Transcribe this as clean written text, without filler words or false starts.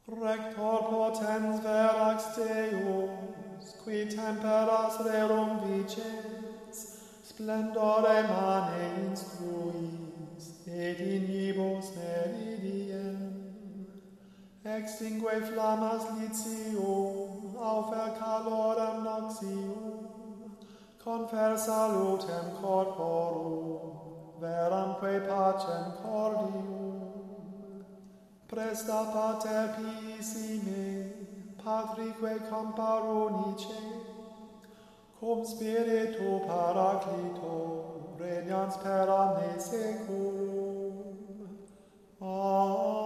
Rector potens verax Deus, qui temperas rerum vices, splendore mane instruis, et inibus meridiem. Extingue flammas litium, aufer calorem noxium, confer salutem corporum, veramque pacem cordium. Presta pater piissime, patrique comparunice, cum spiritu paraclito, regnans per omne seculum. Amen.